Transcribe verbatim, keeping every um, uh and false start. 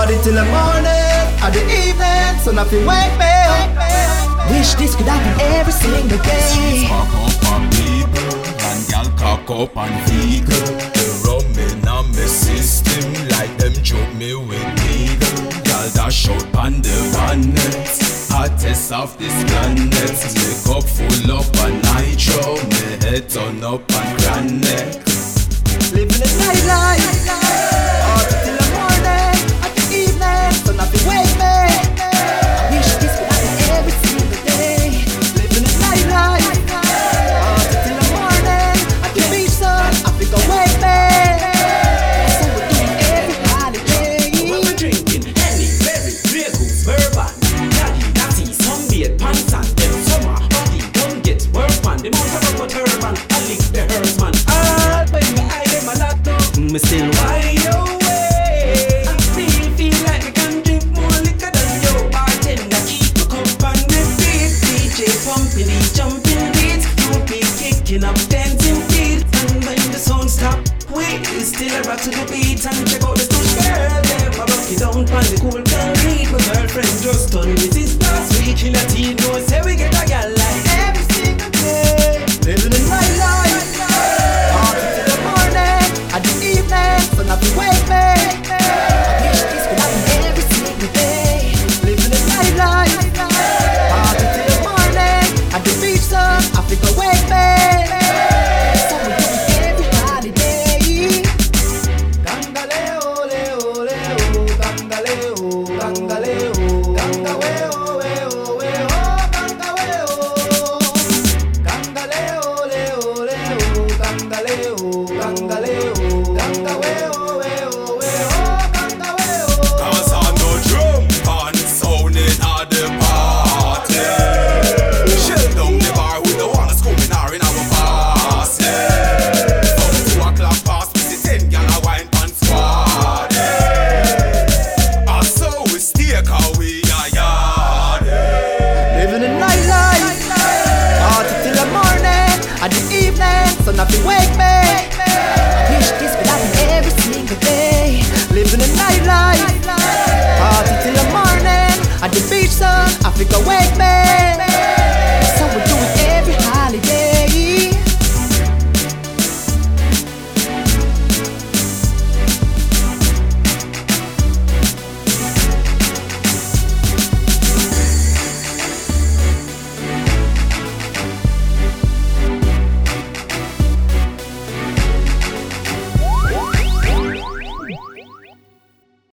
Party till the morning, or the evening, so nothing wake me up. Wish this could happen every single day. Spark up on people, and y'all cock up on vehicle. The rum in on my system, like them choke me with needle. Y'all dash out on the bonnet, hottest of this planet. Make up full up on nitro, my head turn up on granite. Living a nightlife, party till the morning, or the evening, so nothing wake me. I wish this could happen every single day. Living a nightlife, party till the morning, or the beach sun, I think I'll wake me. So we're doing every holiday. When we're drinking Henny, Berry, Grey Goose, Bourbon, Daddy, Natty, sunbeard, pants and them summer. Body don't get work man, the mount of a turban, I lick the herdsman. All when me eye them a lot though, me still wide awake. I still feel like me can drink more liquor than you. Bartender keep a cup and repeat. D J pumping these jumping beats, you be kicking up dancing feet. And when the song stop, we still a rock to the beat. And check out the stush girl, them a rock it down on the cool concrete. My girlfriend just done with this last week. She let you know, say we get a gal like Every single day, living in my life. Party till the morning, or the evening, so nothing wake me. I wish this could happen every single day. Living in my life. Party till the morning, or the beach sun, I think I'll wake me. So we're doing every holiday. Gangaleo, leo, leo, gangaleo, gangaleo, gangaleo, leo, leo, gangaleo. Gangaleo, leo, leo, gangaleo, gangaleo, gangaleo.